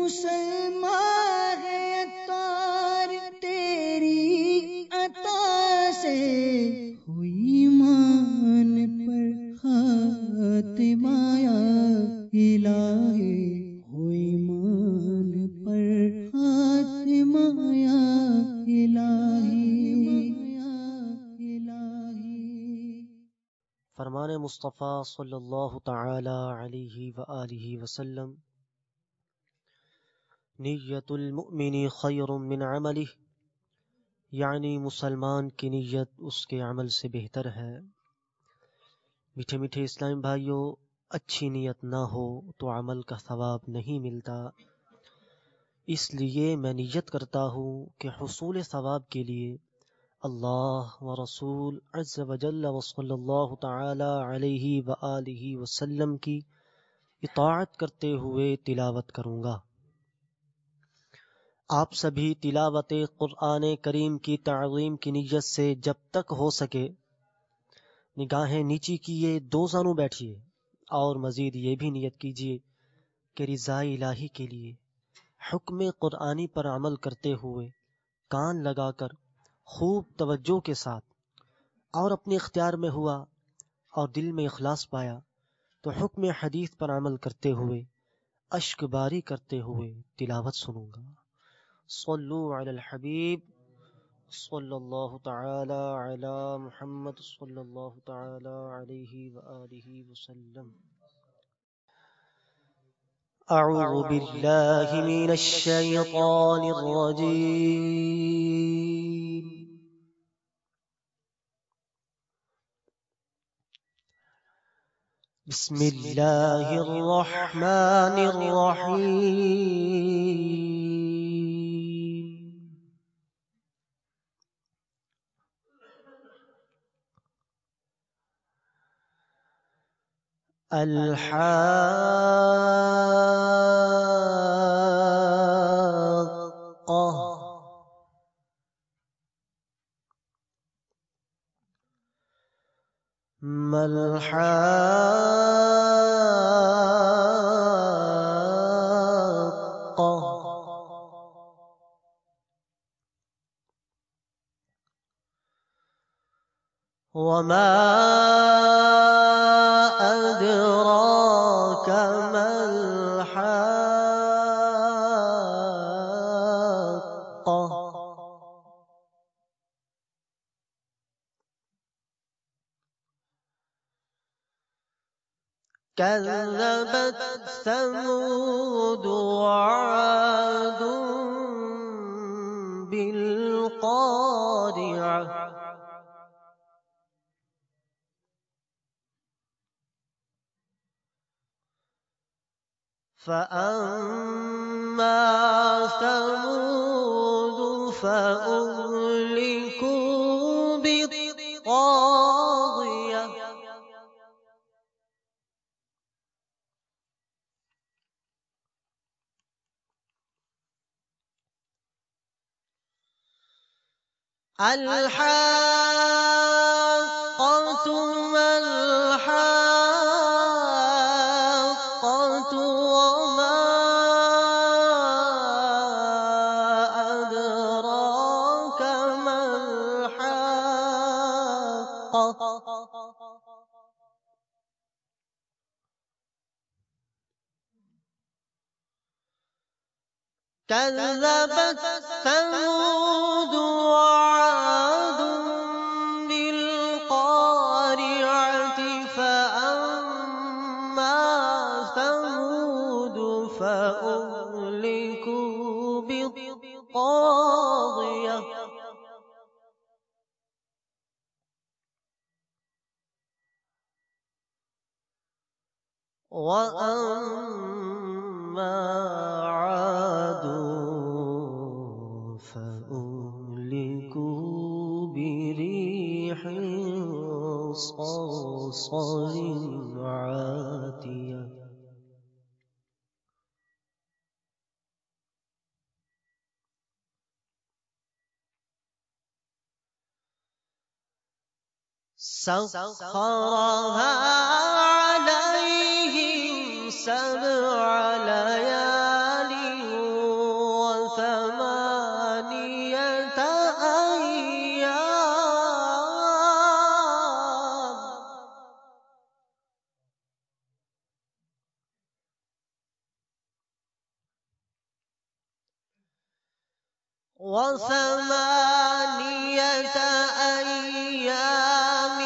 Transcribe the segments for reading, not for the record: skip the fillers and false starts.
مسلمان ہے اتار تیری عطا سے، ہوئی مان پر خاتمہ یا الہی، ہوئی مان پر خاتمہ یا الہی۔ فرمان مصطفیٰ صلی اللہ تعالی علیہ وآلہ وسلم: نیت المؤمن خیر من عملہ، یعنی مسلمان کی نیت اس کے عمل سے بہتر ہے۔ میٹھے میٹھے اسلام بھائیوں، اچھی نیت نہ ہو تو عمل کا ثواب نہیں ملتا، اس لیے میں نیت کرتا ہوں کہ حصول ثواب کے لیے اللہ و رسول عز و جل و صلی اللہ تعالی علیہ وآلہ وسلم کی اطاعت کرتے ہوئے تلاوت کروں گا۔ آپ سبھی تلاوت قرآن کریم کی تعظیم کی نیت سے جب تک ہو سکے نگاہیں نیچی کیے دو زانوں بیٹھیے، اور مزید یہ بھی نیت کیجیے کہ رضا الہی کے لیے حکم قرآنی پر عمل کرتے ہوئے کان لگا کر خوب توجہ کے ساتھ اور اپنے اختیار میں ہوا اور دل میں اخلاص پایا تو حکم حدیث پر عمل کرتے ہوئے اشک باری کرتے ہوئے تلاوت سنوں گا۔ صلو علی الحبیب صلی اللہ تعالی علی محمد صلی اللہ تعالی علیہ وآلہ وسلم۔ اعوذ باللہ من الشیطان الرجیم، بسم اللہ الرحمن الرحیم۔ الحاقہ، ما الحاقہ، وما أدراك ما الحاقة، كذبت ثمود وعاد بالقارعة، فأما ثمود فأهلكوا بالطاغية، الحاقة ما الحاقة، وما أدراك ما الحاقة، كذبت ثمود وعاد بالقارعة، فأما ثمود فأهلكوا بالطاغية، وأما عاد فأهلكوا بريح صرصر عاتية، سخرها عليهم 7 ليال وثمانية أيام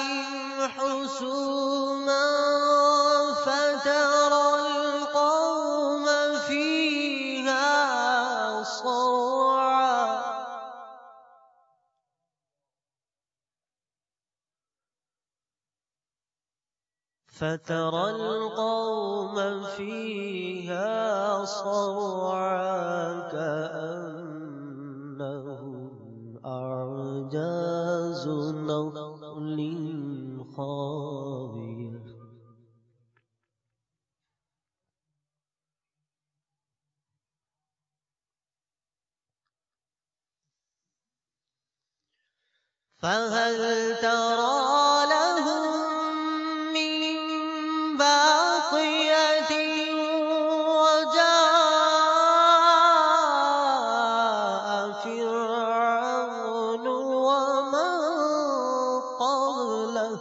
حسوما فترى القوم فيها صرعا فترى القوم فيها صرعا كأنهم أعجاز نخل خاوية فهل ترى لهم من باقية وجاء فرعون ومن قبله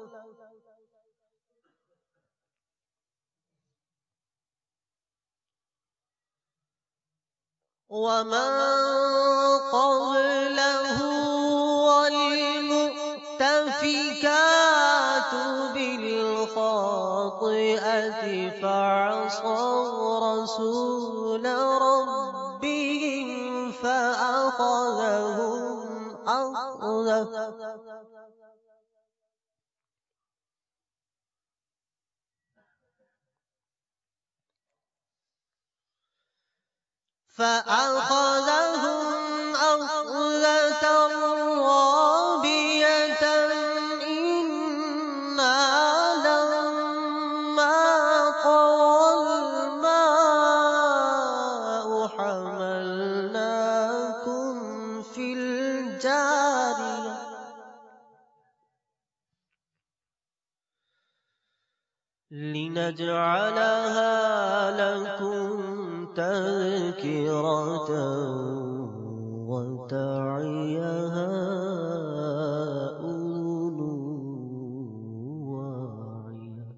والمؤتفكات بالخاطئة فعصوا رسول ربهم فأخذهم أخذة رابية إنا لما طغى الماء حملناكم في الجارية لنجعلها لكم تذكرة وتعيها أذن واعية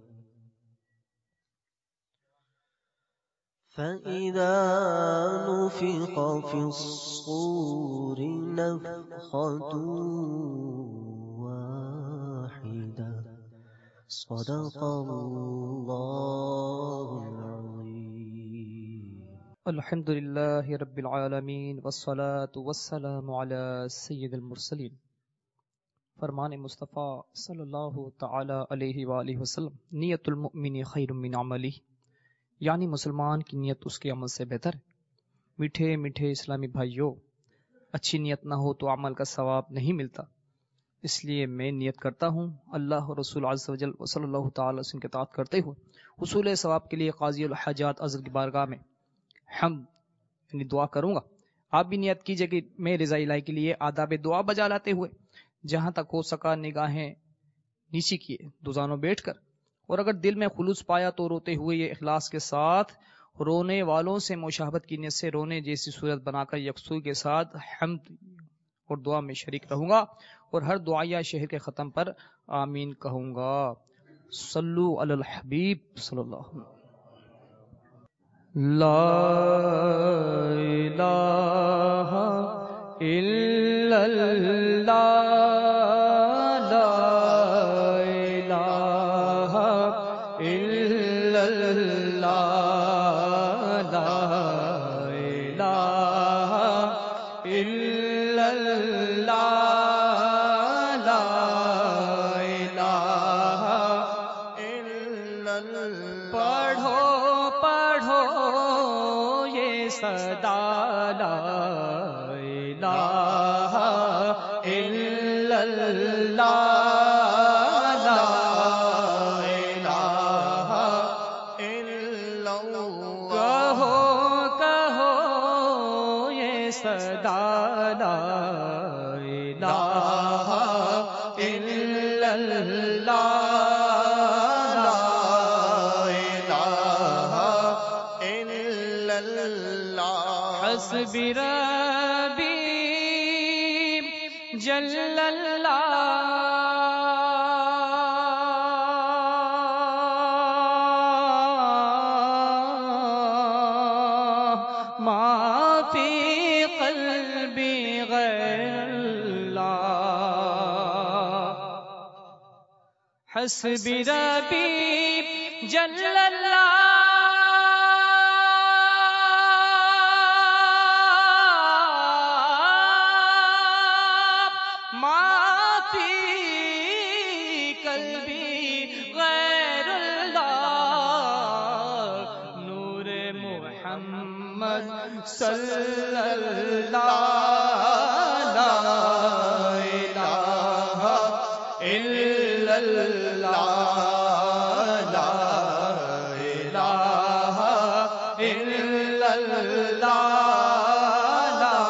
فإذا نفخ في الصور نفخة واحدة صدق اللہ العظیم۔ الحمد للہ رب العالمین والصلاة والسلام علی سید المرسلین۔ فرمان مصطفیٰ صلی اللہ تعالی علیہ وآلہ وسلم، نیت المؤمن خیر من عملی، یعنی مسلمان کی نیت اس کے عمل سے بہتر ہے۔ میٹھے میٹھے اسلامی بھائیوں، اچھی نیت نہ ہو تو عمل کا ثواب نہیں ملتا، اس لیے میں نیت کرتا ہوں اللہ اور رسول عز و جل صلی اللہ تعالی وسلم کے اطاعت کرتے ہوئے حصول ثواب کے لیے قاضی الحاجات حضرت کی بارگاہ میں حمد یعنی دعا کروں گا۔ آپ بھی نیت کیجئے کہ میں رضا الہی کے لیے آداب دعا بجا لاتے ہوئے جہاں تک ہو سکا نگاہیں نیچی کیے دوزانوں بیٹھ کر، اور اگر دل میں خلوص پایا تو روتے ہوئے یہ اخلاص کے ساتھ رونے والوں سے مشابہت کی نیت سے رونے جیسی صورت بنا کر یکسوئی کے ساتھ حمد اور دعا میں شریک رہوں گا، اور ہر دعائیہ شہر کے ختم پر آمین کہوں گا۔ صلو علی الحبیب صلی اللہ علیہ وسلم۔ لا الہ الا اللہ، لا الہ الا اللہ، لا الہ الا اللہ، لا الہ الا اللہ۔ پڑھو پڑھو یہ صدا، لا الہ الا اللہ، لا الہ الا اللہ۔ کہو کہو یہ صدا، لا الہ الا اللہ، لا الہ الا اللہ۔ حسبی ربی جل اللہ، ما فی قلبی حسبی ربی جل اللہ ما فی قلبی غیر اللہ نور محمد صلی اللہ لا الہ الا اللہ لا الہ الا اللہ لا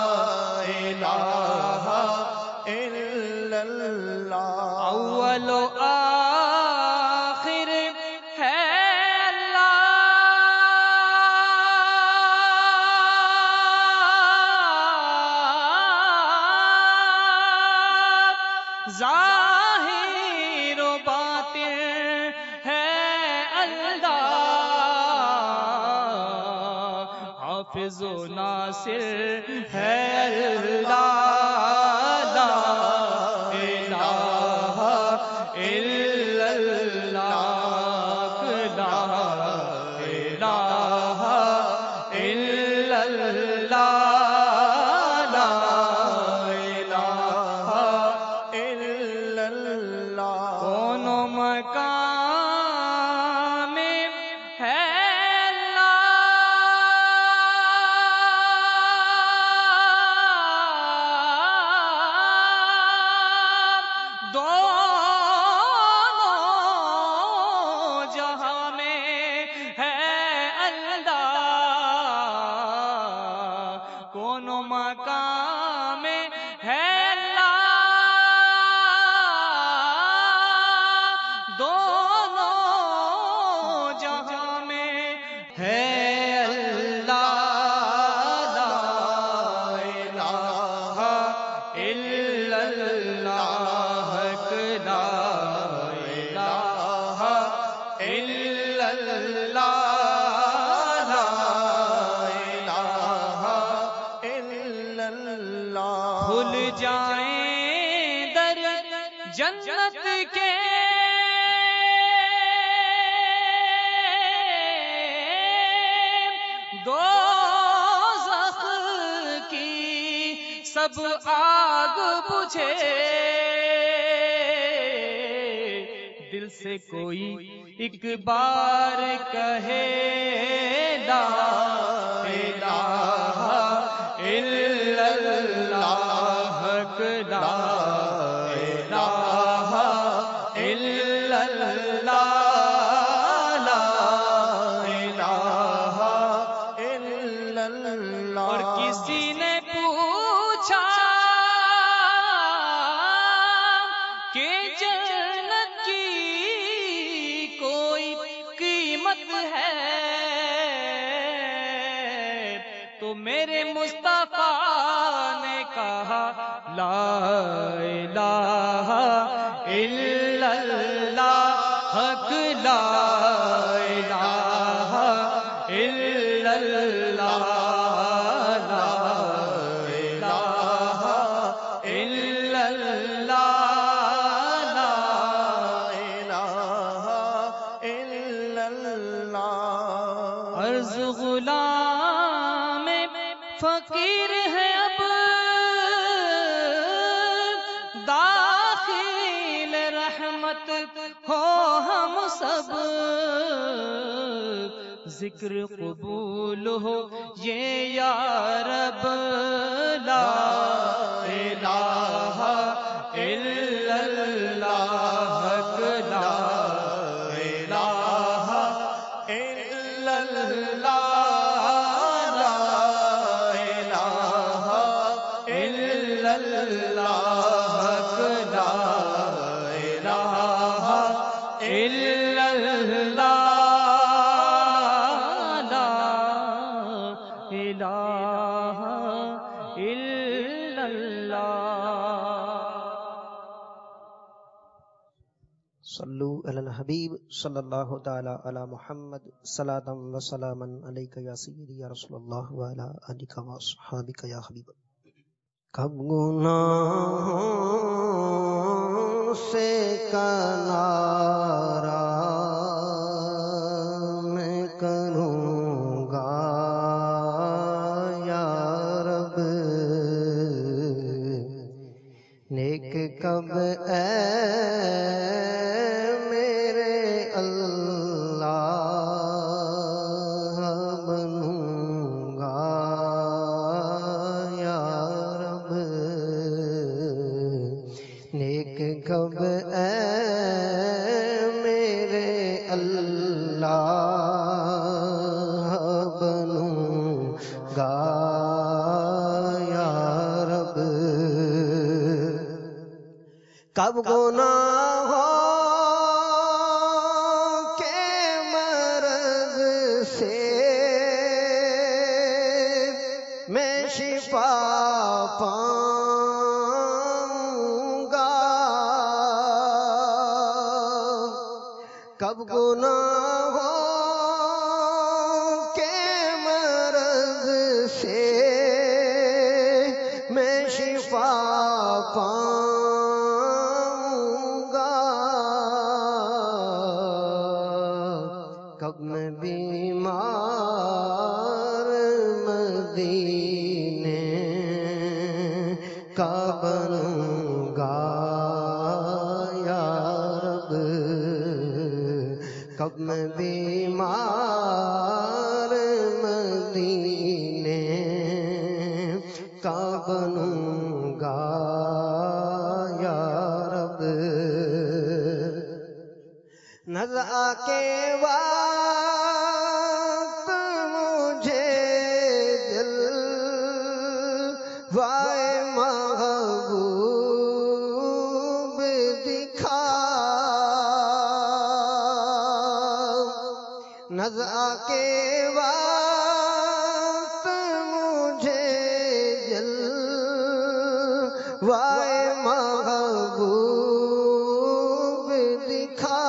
الہ الا اللہ اول و آخر ہے ظاہر و باطن ہے اللہ حافظ و ناصر ہے اللہ لا الہ الا اللہ لا الہ الا اللہ مقام ہے اللہ دونوں جہاں میں ہے اللہ کون مقام ہے دونوں جہاں میں ہے اللہ لا الہ الا اللہ لا الہ الا اللہ لا الہ الا اللہ کھل جائیں در جنت کے دوزخ کی سب آگ بجھے دل سے کوئی ایک بار کہے لا الہ الا اللہ لا الہ الا اللہ اور کسی نے پوچھا کہ جنت کی کوئی قیمت ہے تو میرے مصطفیٰ نے کہا لا الہ الا اللہ حق لا الہ الا اللہ عرض غلام فقیر ہے اب داخل رحمت ہو ہم سب ذکر قبول ہو یہ یا رب لا الہ الا اللہ لا الہ الا اللہ لا الہ الا اللہ لا الہ الا اللہ الہ الا اللہ صلو علی الحبیب صلی اللہ تعالی علی محمد صلاۃ و سلاما علیک یا سیدی یا رسول اللہ وعلی آلک و اصحابک یا حبیب کب گناہوں سے کنارہ میں کروں گا یا رب، نیک کب اے میرے اللہ بنوں گا یا رب، نیک کب اے میرے اللہ بنوں گا یا رب، کب گناہوں کے مرض سے میں شفا پاؤں گا، کب گناہوں کے مرض سے میں شفا پاؤں گا، کب میں بیمار مدینے کا بنوں گا یا رب، کب میں بیمار مدینے کا بنوں گا یا رب، نزع کے وقت مجھے جلوۂ محبوب دکھا، نزع کے وقت مجھے جلوۂ محبوب دکھا،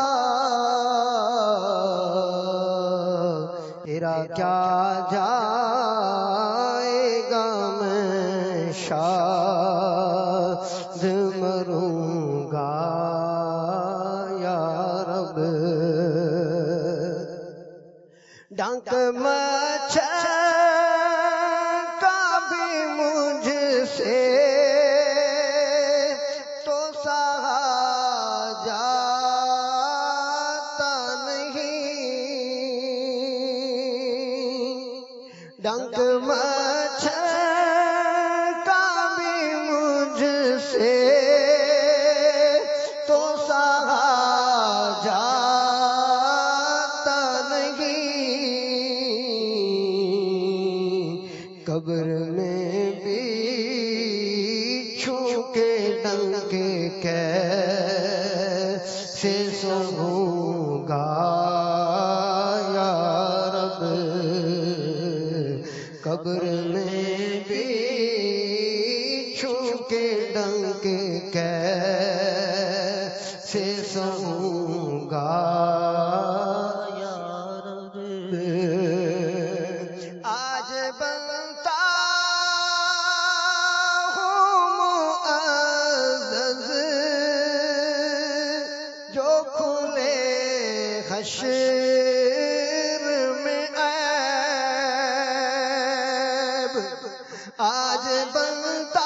تیرا کیا جائے گا میں شاد مروں گا یا رب، ڈنک مچھر کا بھی مجھ سے تو سہا جاتا نہیں، ڈنک مچھر کا بھی مجھ سے تو سہا جاتا نہیں، قبر میں بھی چھو کے ڈنک کیسے سہوں گا یا رب، قبر میں بھی چھو کے ڈنک کیسے سہوں گا یا رب، آج بنتا ہوں معزز جو کھلے حشر میں عیب، آج بنتا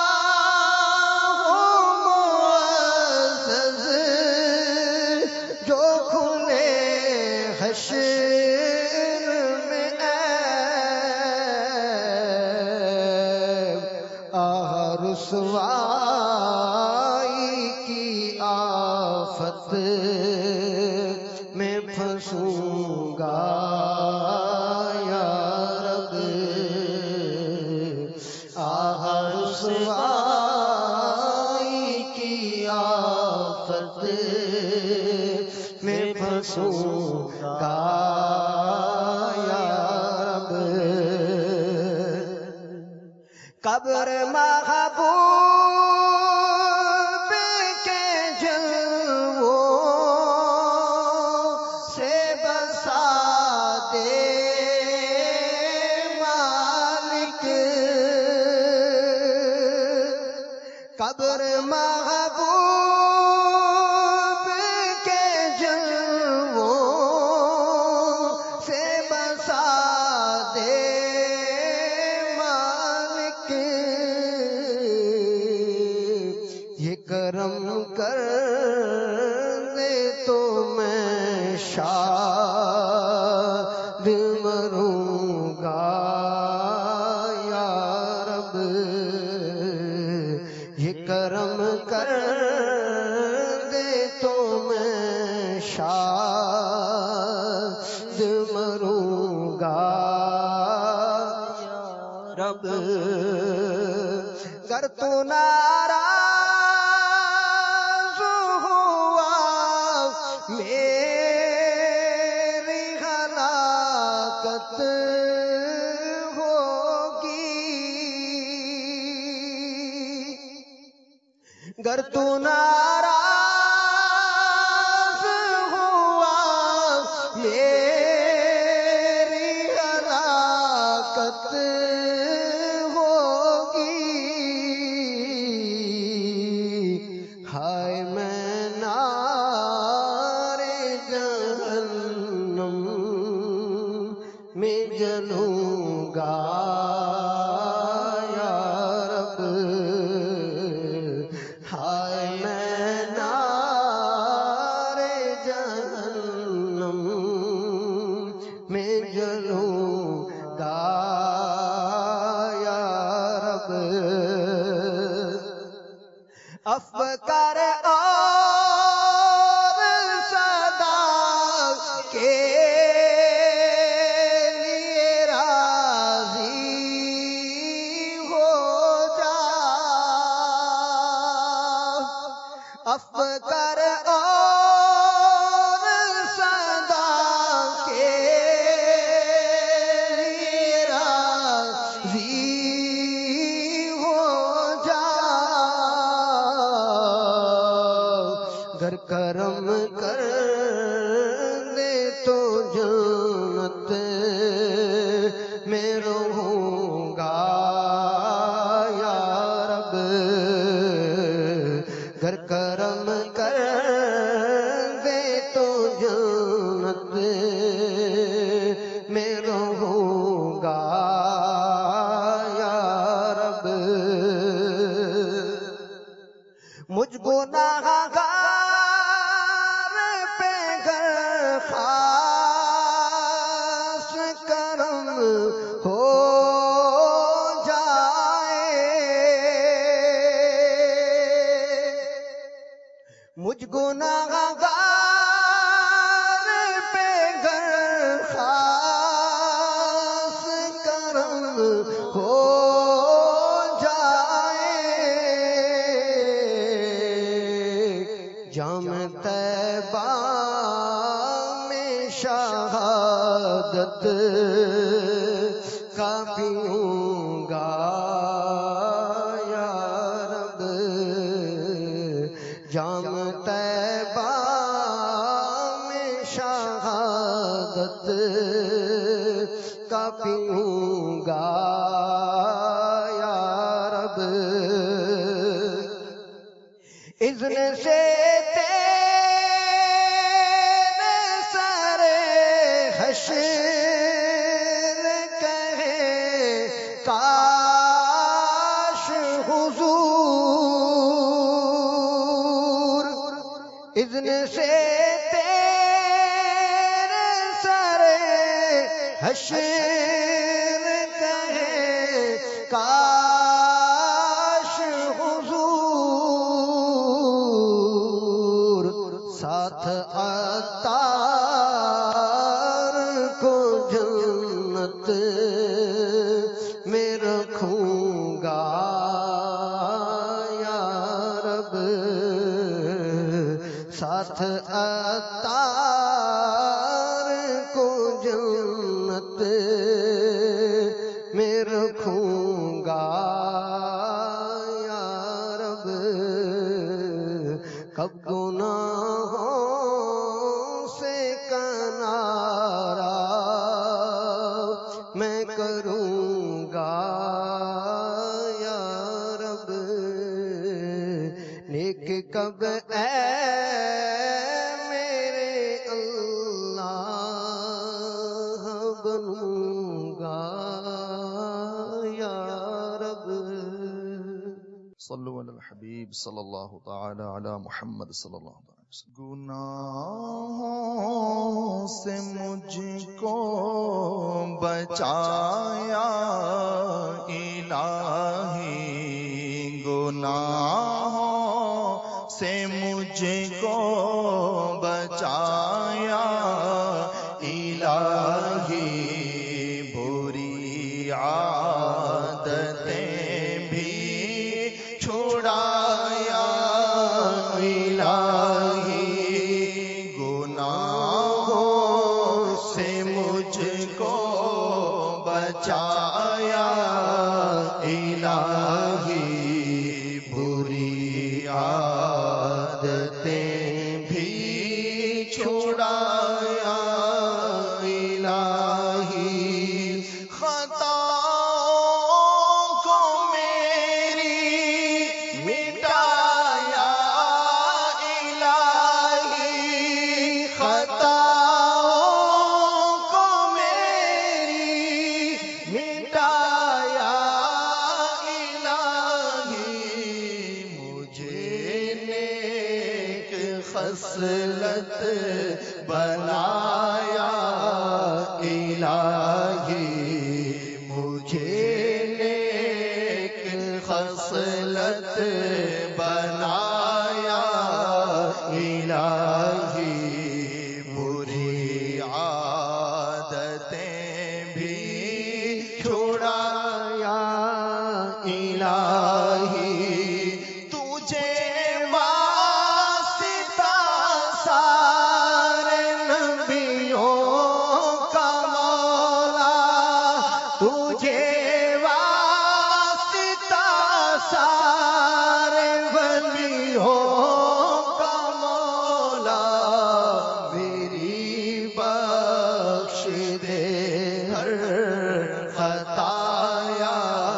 ہوں معزز جو کھلے حشر میں عیب، آہ رسوائی کی آفت میں پھنسوں گا یا رب، آہ رسوائی کی آفت میں پھنسوں گا یا رب، قبر محبوب کے جلووں سے بسا دے مالک، قبر محبوب کے جلووں سے بسا دے مالک، یہ کرم کر دے تو میں شاد مروں گا یا رب، یہ کرم کر دے تو میں شاد مروں گا یا رب، گر تو ناراض ہوا میری ہلاکت ہوگی، گر تو ناراض ہوا میری ہلاکت ہوگی، ہائے میں نار جہنم میں جلوں گا یا رب، ہائے میں نار جہنم میں جلوں گا یا رب، افکار اور صدا کے لیے راضی ہو جا، افکار اور صدا کے لیے راضی ہو جا، گر کرم کر دے تو جنت میں رہوں گا یا رب، گر کرم کر دے تو جنت میں رہوں گا یا رب، مجھ گناہگار پہ گر خاص کرم ہو جائے، مجھ گناہگار پہ گر خاص کرم ہو جائے، جام طیبہ میں شہادت کا پیوں گا یا رب، جام طیبہ میں شہادت کا پیوں گا یا رب، اذن سے تیرے سر حشر کہے کاش حضور، اذن سے تیرے سر حشر کہے کاش حضور، ساتھ عطار کو جنت میں رکھوں گا یا رب، ساتھ عطار کو جنت میں رکھوں گا یا رب، کب گناہوں سے کنارہ میں کروں گا یا رب، نیک کب اے میرے اللہ بنوں گا یا رب. صلو علی الحبیب صلی اللہ تعالی علی محمد صلی اللہ علیہ وسلم. گناہوں سے مجھ کو بچایا الہی، گناہوں سے مجھ کو بچایا الہی، بری عادتیں بھی چھڑایا الہی، گناہوں سے مجھ کو بچایا الہی، بری عادتیں بھی چھڑایا الہی، خطاؤں کو میری مٹایا الہی، خطاؤں کو میری مٹایا الہی، مجھے نیک خصلت بنایا الہی، مجھے نیک خصلت بنایا الہی، بری عادتیں بھی چھڑایا الہی، تجھے واسطہ سارے نبیوں کا مولا، تجھے واسطہ سارے ولیوں کا مولا، میری بخش دے ہر خطایا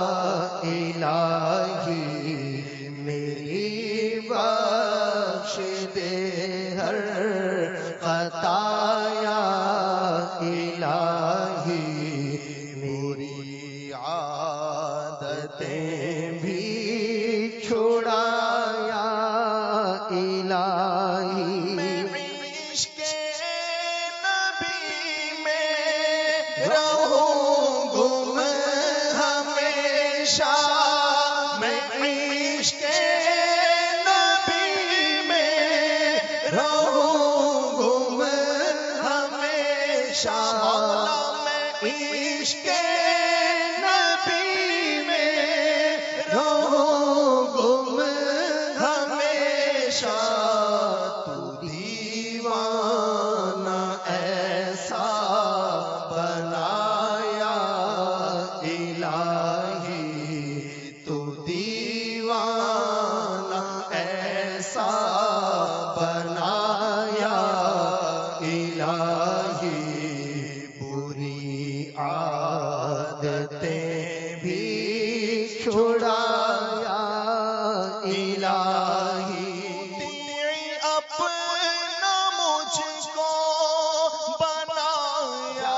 الہی، میری بخش دے ہر خطایا الہی، میری عادتیں بھی چھڑایا الہی، میں عشق نبی میں رہوں گم ہمیشہ، میں عشق نبی میں رہوں گم ہمیشہ، میں عشق نبی میں رہوں گم ہمیشہ، تو دیوانہ ایسا بنایا الہی، تو دیوانہ ایسا بنایا الہی، بری عادتیں بھی چھڑایا الہی، اپنا مجھ کو بنایا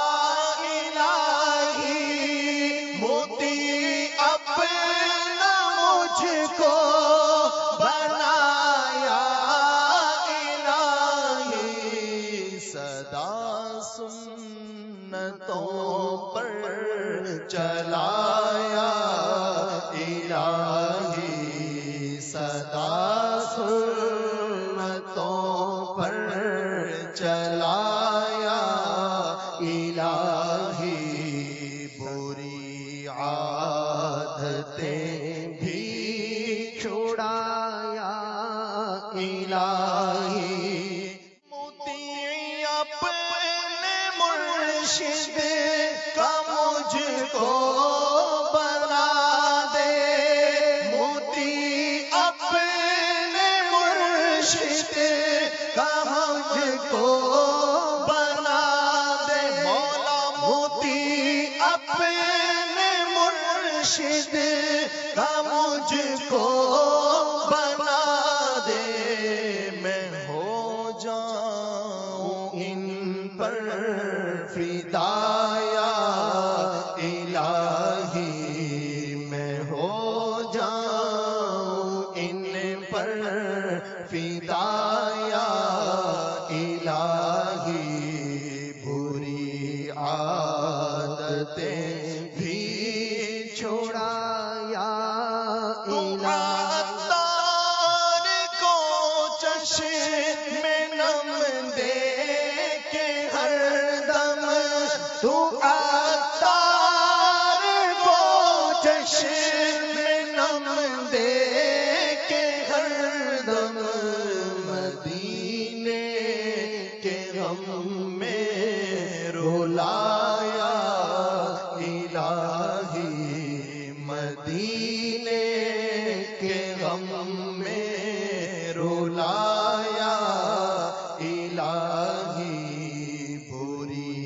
الہی، موتی اپنا مجھ کو بنایا الہی، صدا سنتوں پر چلایا الہی، صدا سنتوں پر چلایا الہی، بری عادتیں بھی چھڑایا الہی، موتی اپنے مرشد کا مجھ کو بنا دے، موتی اپنے مرشد کا مجھ کو بنا دے، مولا موتی اپنے مرشد کا مجھ کو بنا چھڑایا تم الہی عطار کو چشم نم دے کے ہر دم تو عطار کو چشم نم دے کے ہر دم مدینے کے غم میں رلایا الہی مدینے کے غم میں رلایا الہی بری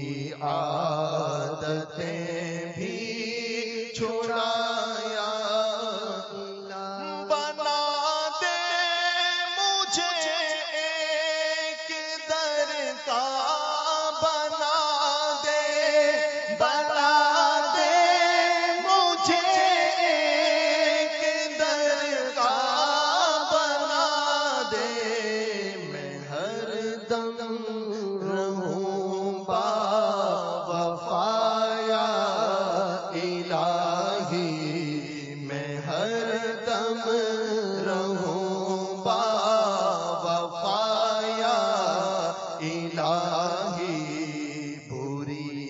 عادتیں بھی چھڑایا بنا دے مجھے ایک در کا بنا دے مجھے ایک در کا بنا دے میں ہر دم رہوں با وفایا الہی میں ہر دم رہوں با وفایا الہی بری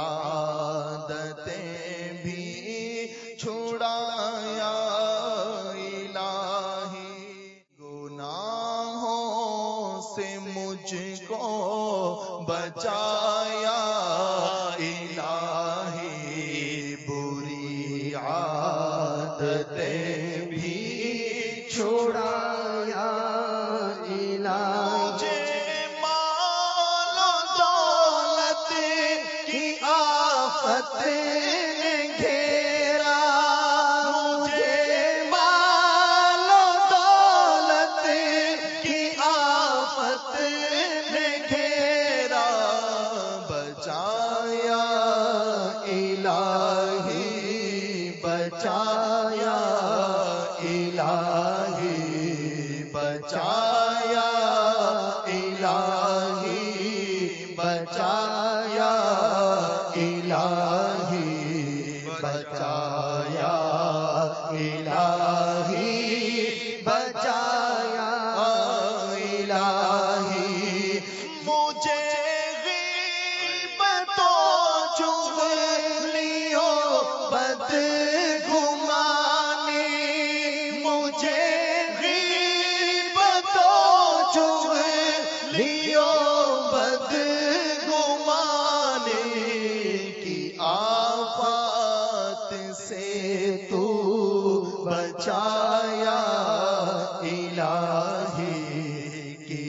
عادتیں بھی چھڑایا الہی گناہوں سے مجھ کو بچایا الہی بری عادتیں بھی چھڑایا الہی مجھے مال و دولت کی آفت نے گھیرا مجھے مال و دولت کی آفت نے گھیرا بچایا الہی بچایا الہی بچایا الہی بچایا الہی بچایا الہی بچایا الہی مجھے غیبتوں چغلیوں بدگمانی مجھے غیبتوں چغلیوں بدگمانی کی آفات سے تو بچایا الہی کی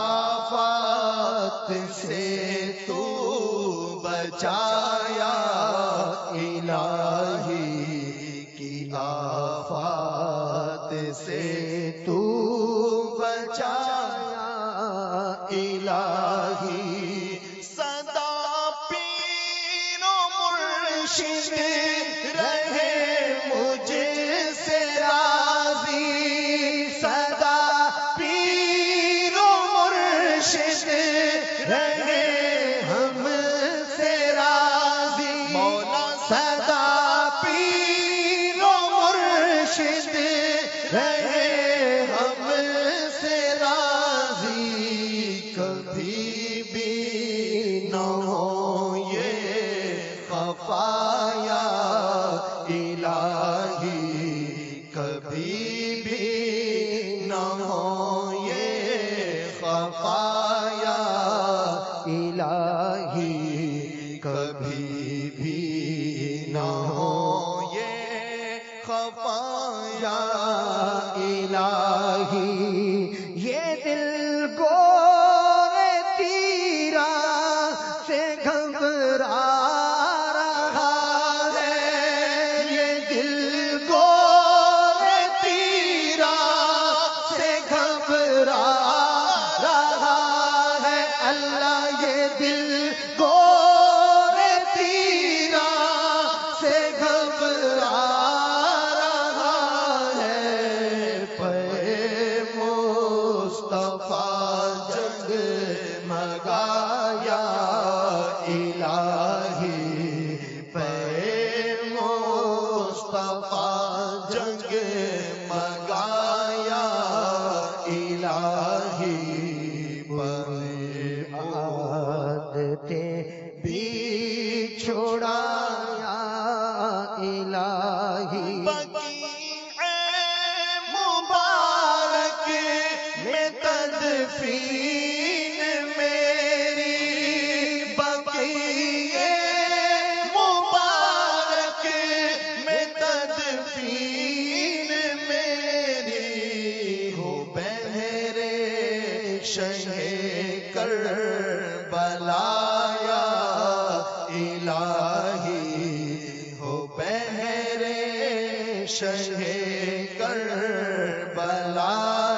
آفات سے تو بچایا الہی کی آفات سے تو بچایا الہی صدا پیر و مرشد رہے مجھ سے راضی صدا پیر و مرشد رہے ہم سے راضی مولا صدا پیر و مرشد رہے ہم سے راضی کبھی بھی نہ ہو یہ خفایا الہی کبھی بھی نہ ہو یہ خفایا الہی کبھی بھی نہ ہو یہ خفایا الہی یہ دل گور تیرا سے گھبرا رہا ہے یہ دل گور تیرا سے گھبرا رہا ہے اللہ یہ دل گور تیرا سے گھبرا رہا ہے پے مصطفیٰ جگ مگایا الہی عادتیں بھی چھڑایا الہی بقیع مبارک میں تدفین میری بقیع مبارک میں تدفین میری ہو بہرے شہ کربلا شہ کربلا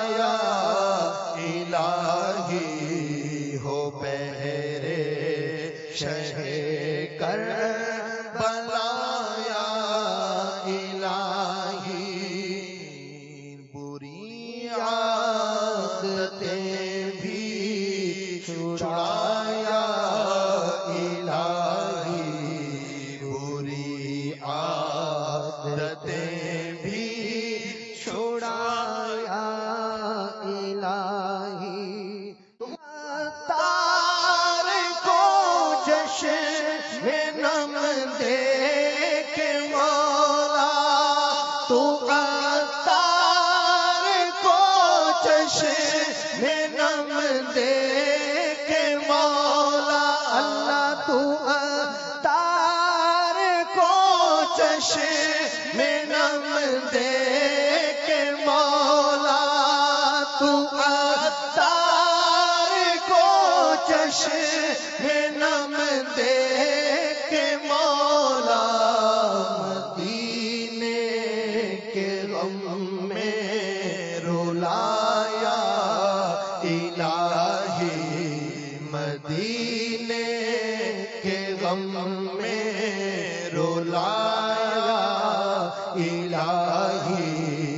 الہی ہو بہرے شہ کربلا الہی بری عادتیں بھی چھڑایا الہی بری عادتیں میں نم دے کے مولا تو عطار کو چشم نم دے کے مولا مدینے کے غم میں رلایا الہی مدینے کے غم میں رلایا الہی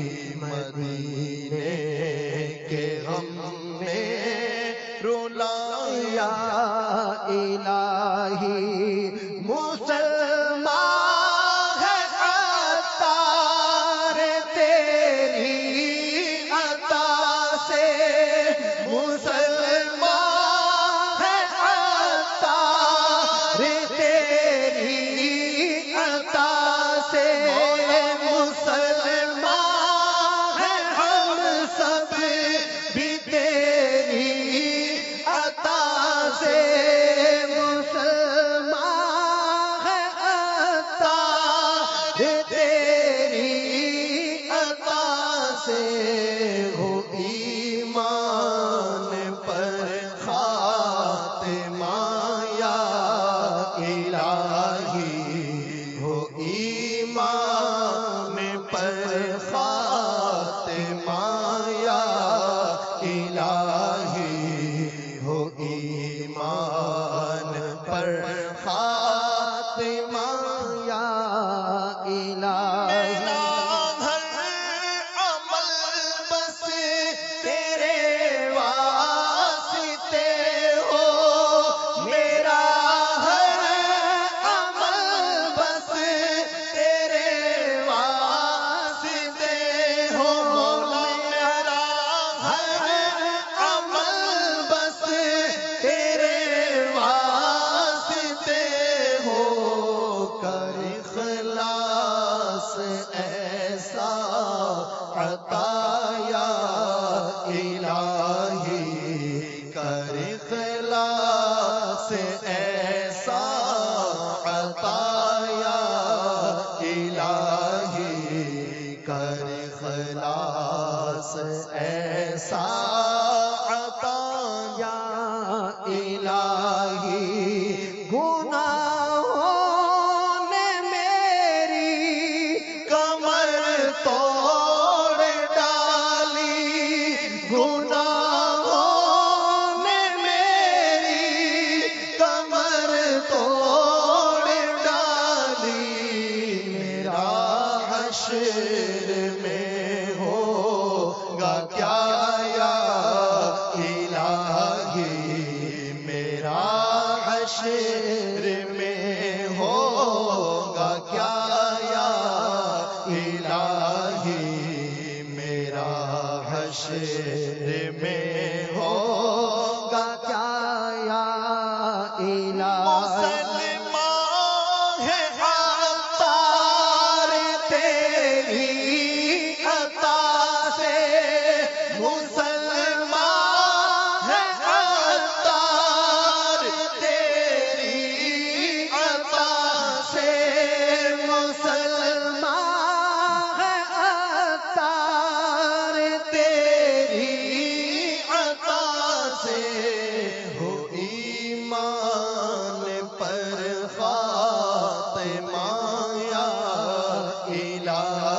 مدینے کے غم میں رلایا الہی مسلمان ہے عطار تیری عطا سے مسلمان ہے عطار تیری عطا سے ایسا عطا یا الہی گناہوں نے میری کمر توڑ ڈالی گناہوں نے میری کمر توڑ ڈالی میرا حشر میں ہوگا کیا یا الہی میرا حشر میں ہوگا کیا یا الہی میرا حشر میں ہوگا کیا یا الہی مسلمان ہے عطار تیری عطا سے مسلمان ہے عطار تیری عطا سے مسلمان ہے عطار تیری عطا سے ہو ایمان پر فاطمہ یا الہی